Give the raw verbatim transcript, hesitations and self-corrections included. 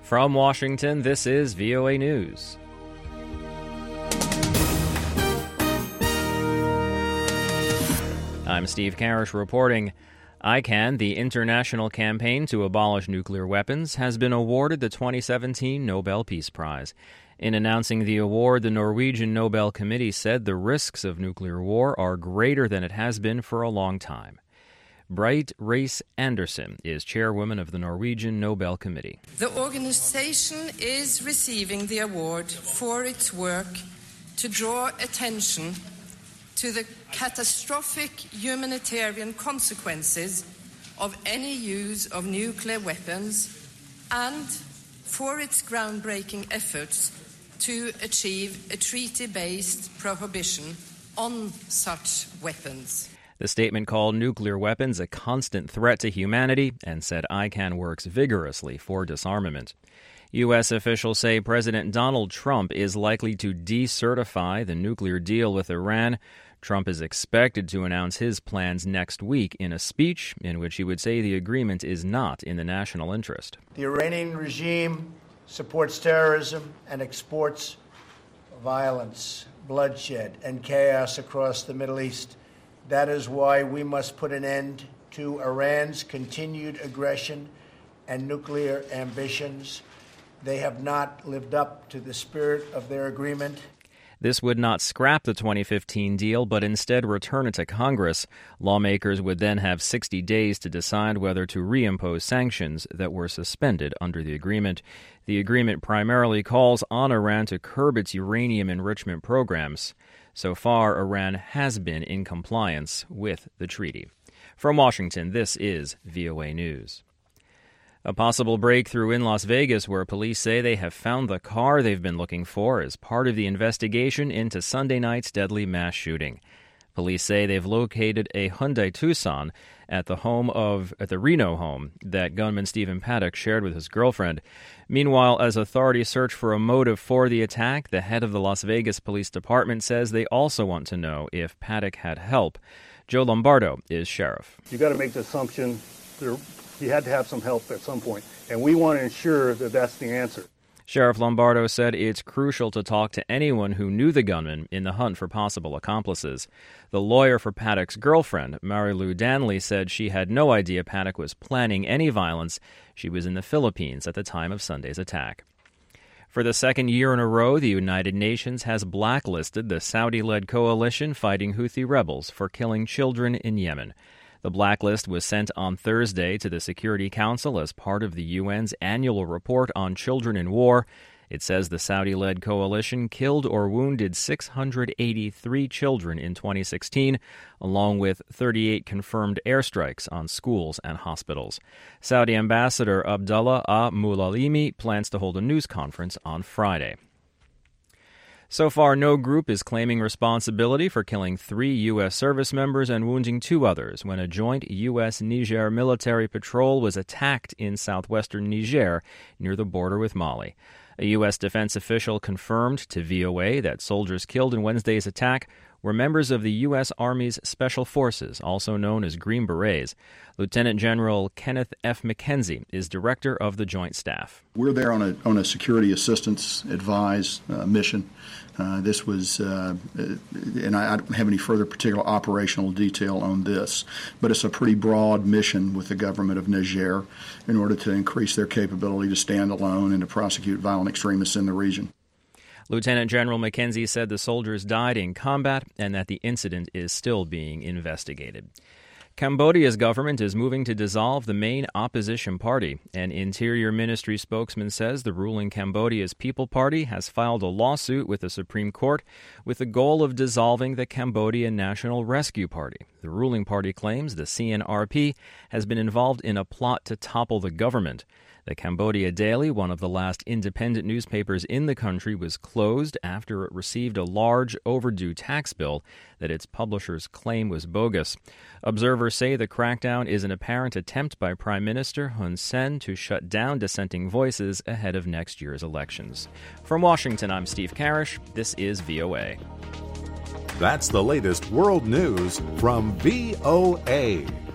From Washington, this is V O A News. I'm Steve Karish reporting. ICAN, the international campaign to abolish nuclear weapons, has been awarded the twenty seventeen Nobel Peace Prize. In announcing the award, the Norwegian Nobel Committee said the risks of nuclear war are greater than it has been for a long time. Bright Race Anderson is chairwoman of the Norwegian Nobel Committee. The organization is receiving the award for its work to draw attention to the catastrophic humanitarian consequences of any use of nuclear weapons and for its groundbreaking efforts to achieve a treaty-based prohibition on such weapons. The statement called nuclear weapons a constant threat to humanity and said ICAN works vigorously for disarmament. U S officials say President Donald Trump is likely to decertify the nuclear deal with Iran. Trump is expected to announce his plans next week in a speech in which he would say the agreement is not in the national interest. The Iranian regime supports terrorism and exports violence, bloodshed, and chaos across the Middle East. That is why we must put an end to Iran's continued aggression and nuclear ambitions. They have not lived up to the spirit of their agreement. This would not scrap the twenty fifteen deal, but instead return it to Congress. Lawmakers would then have sixty days to decide whether to reimpose sanctions that were suspended under the agreement. The agreement primarily calls on Iran to curb its uranium enrichment programs. So far, Iran has been in compliance with the treaty. From Washington, this is V O A News. A possible breakthrough in Las Vegas where police say they have found the car they've been looking for as part of the investigation into Sunday night's deadly mass shooting. Police say they've located a Hyundai Tucson at the home of at the Reno home that gunman Stephen Paddock shared with his girlfriend. Meanwhile, as authorities search for a motive for the attack, the head of the Las Vegas Police Department says they also want to know if Paddock had help. Joe Lombardo is sheriff. You got to make the assumption there he had to have some help at some point, and we want to ensure that that's the answer. Sheriff Lombardo said it's crucial to talk to anyone who knew the gunman in the hunt for possible accomplices. The lawyer for Paddock's girlfriend, Mary Lou Danley, said she had no idea Paddock was planning any violence. She was in the Philippines at the time of Sunday's attack. For the second year in a row, the United Nations has blacklisted the Saudi-led coalition fighting Houthi rebels for killing children in Yemen. The blacklist was sent on Thursday to the Security Council as part of the U N's annual report on children in war. It says the Saudi-led coalition killed or wounded six hundred eighty-three children in twenty sixteen, along with thirty-eight confirmed airstrikes on schools and hospitals. Saudi Ambassador Abdullah Al-Mulalimi plans to hold a news conference on Friday. So far, no group is claiming responsibility for killing three U S service members and wounding two others when a joint U S Niger military patrol was attacked in southwestern Niger near the border with Mali. A U S defense official confirmed to V O A that soldiers killed in Wednesday's attack were members of the U S Army's Special Forces, also known as Green Berets. Lieutenant General Kenneth F. McKenzie is director of the Joint Staff. We're there on a on a security assistance advised uh, mission. Uh, this was, uh, and I, I don't have any further particular operational detail on this, but it's a pretty broad mission with the government of Niger in order to increase their capability to stand alone and to prosecute violent extremists in the region. Lieutenant General McKenzie said the soldiers died in combat and that the incident is still being investigated. Cambodia's government is moving to dissolve the main opposition party. An Interior Ministry spokesman says the ruling Cambodia's People Party has filed a lawsuit with the Supreme Court with the goal of dissolving the Cambodian National Rescue Party. The ruling party claims the C N R P has been involved in a plot to topple the government. The Cambodia Daily, one of the last independent newspapers in the country, was closed after it received a large overdue tax bill that its publishers claim was bogus. Observers say the crackdown is an apparent attempt by Prime Minister Hun Sen to shut down dissenting voices ahead of next year's elections. From Washington, I'm Steve Karish. This is V O A. That's the latest world news from V O A.